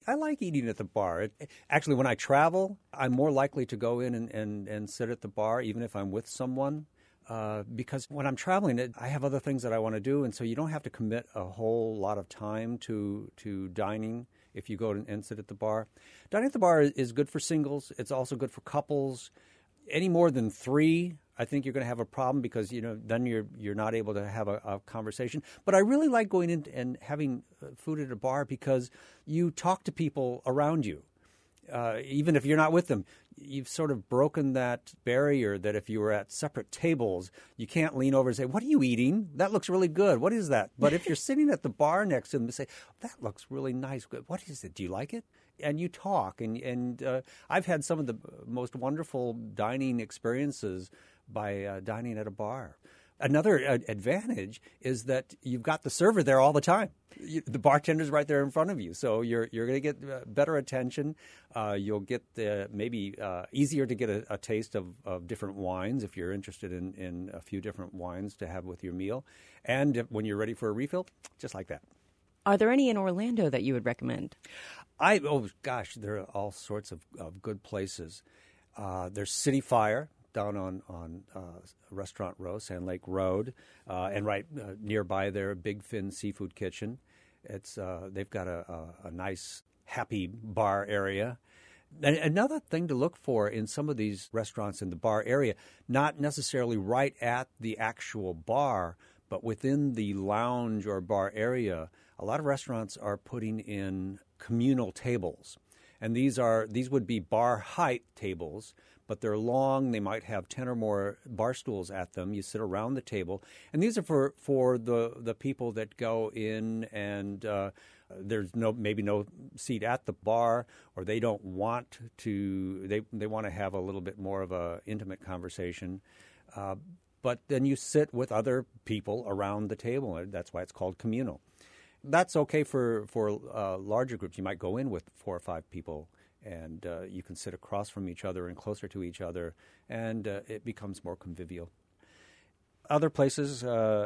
I like eating at the bar. Actually, when I travel, I'm more likely to go in and sit at the bar, even if I'm with someone. Because when I'm traveling, I have other things that I want to do, and so you don't have to commit a whole lot of time to dining if you go and sit at the bar. Dining at the bar is good for singles. It's also good for couples. Any more than three, I think you're going to have a problem because then you're not able to have a conversation. But I really like going in and having food at a bar because you talk to people around you. Even if you're not with them, you've sort of broken that barrier that if you were at separate tables, you can't lean over and say, "What are you eating? That looks really good. What is that?" But if you're sitting at the bar next to them, you say, "That looks really nice. What is it? Do you like it?" And you talk. And I've had some of the most wonderful dining experiences by dining at a bar. Another advantage is that you've got the server there all the time. The bartender's right there in front of you, so you're going to get better attention. You'll get maybe easier to get a taste of different wines if you're interested in a few different wines to have with your meal. And when you're ready for a refill, just like that. Are there any in Orlando that you would recommend? There are all sorts of good places. There's City Fire down on Restaurant Row, Sand Lake Road, and right nearby there, Big Fin Seafood Kitchen. They've got a nice, happy bar area. And another thing to look for in some of these restaurants in the bar area, not necessarily right at the actual bar, but within the lounge or bar area, a lot of restaurants are putting in communal tables. And these would be bar height tables, but they're long. They might have 10 or more bar stools at them. You sit around the table. And these are for the people that go in and there's maybe no seat at the bar, or they don't want to, they want to have a little bit more of a intimate conversation. But then you sit with other people around the table. And that's why it's called communal. That's okay for larger groups. You might go in with 4 or 5 people, and you can sit across from each other and closer to each other, and it becomes more convivial. Other places,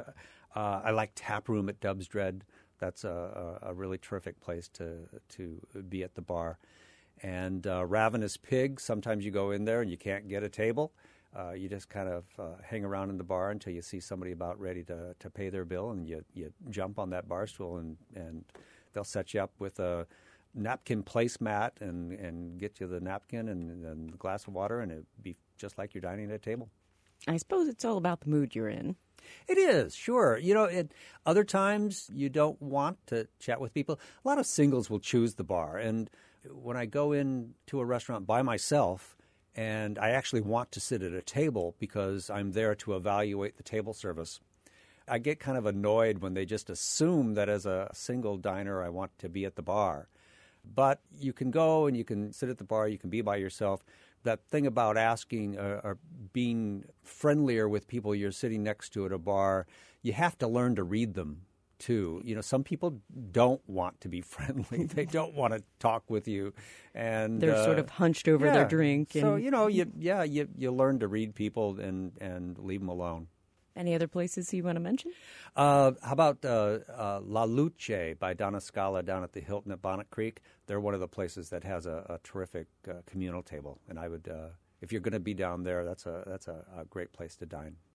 I like Tap Room at Dub's Dread. That's a really terrific place to be at the bar. And Ravenous Pig, sometimes you go in there and you can't get a table. You just kind of hang around in the bar until you see somebody about ready to pay their bill, and you jump on that bar stool, and they'll set you up with a napkin placemat and get you the napkin and the glass of water, and it'd be just like you're dining at a table. I suppose it's all about the mood you're in. It is, sure. Other times you don't want to chat with people. A lot of singles will choose the bar, and when I go into a restaurant by myself, and I actually want to sit at a table because I'm there to evaluate the table service, I get kind of annoyed when they just assume that as a single diner I want to be at the bar. But you can go and you can sit at the bar, you can be by yourself. That thing about asking or being friendlier with people you're sitting next to at a bar, you have to learn to read them too. Some people don't want to be friendly. They don't want to talk with you, and they're sort of hunched over their drink. So you learn to read people and leave them alone. Any other places you want to mention? How about La Luce by Donna Scala down at the Hilton at Bonnet Creek? They're one of the places that has a terrific communal table, and I would, if you're going to be down there, that's a great place to dine.